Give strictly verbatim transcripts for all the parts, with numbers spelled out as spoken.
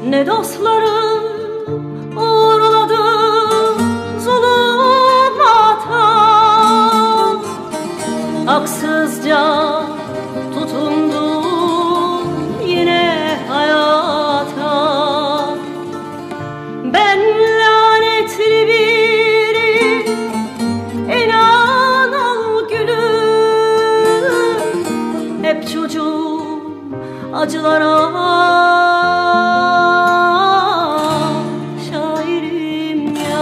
Ne dostlarım uğurladı zulümata, haksızca tutundum yine hayata. Ben lanetli biri, inan al gülüm, hep çocuğum acılara şairim ya.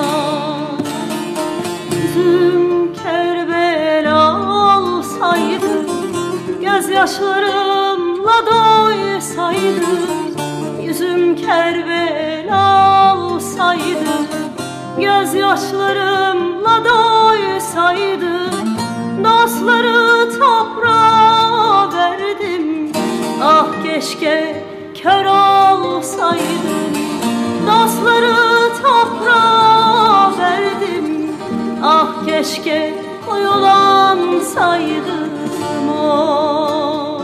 Yüzüm Kerbela olsaydı, gözyaşlarımla doysaydı. Yüzüm Kerbela olsaydı, gözyaşlarımla doysaydı. Dostları toprağa verdim, ah keşke kör olsaydım. Dostları toprağa verdim, ah keşke oyulansaydım. Oy.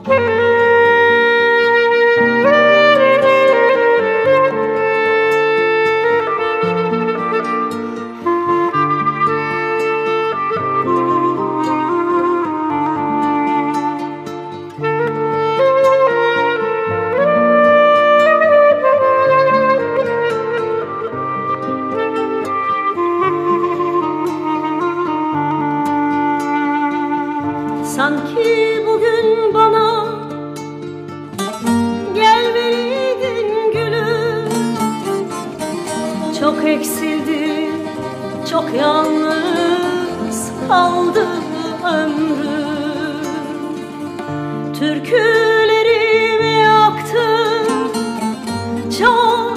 Sanki bugün bana gelmeliydin gülüm. Çok eksildi, çok yalnız kaldı ömrüm. Türkülerimi yaktın, çok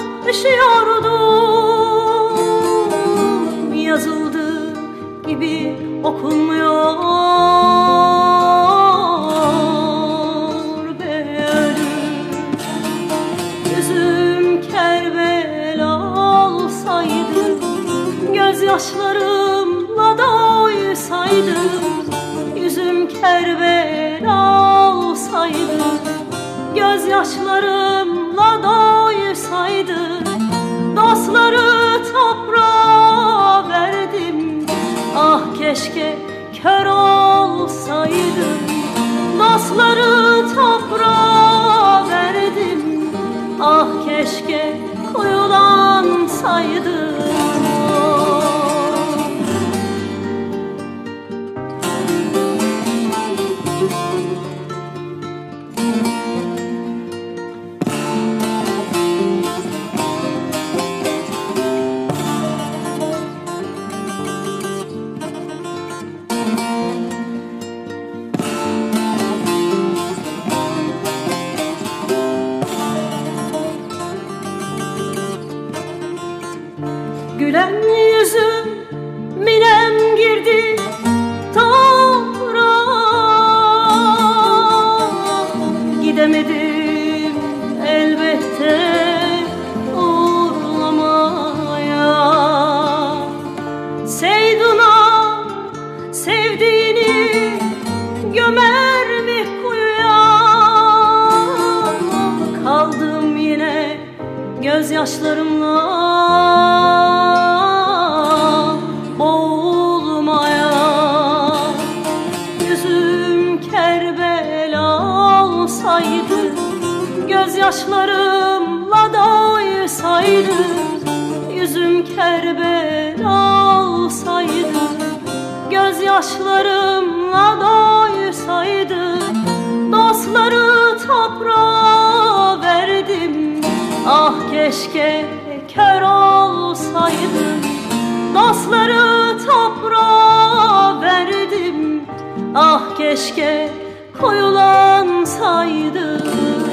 üşüyordum. Yazıldığı gibi okunmuyor be ölüm. Yüzüm Kerbela olsaydı, gözyaşlarımla doysaydı. Yüzüm Kerbela olsaydı, gözyaşlarımla doysaydı. Dostları toprağa verdim, ah keşke kör olsaydım. Dostları toprağa verdim, ah keşke koyulansaydım. Gülen yüzüm minem girdi toprağa, gidemedim elbette uğurlamaya. Seyduna sevdiğini gömer mi kuyuya? Kaldım yine gözyaşlarımla boğulmaya. Yüzüm Kerbela olsaydı, gözyaşlarımla doysaydı. Yüzüm Kerbela olsaydı, gözyaşlarımla doysaydı. Dostları toprağa verdim, ah keşke kör olsaydım. Dostları toprağa verdim, ah keşke koyulansaydım.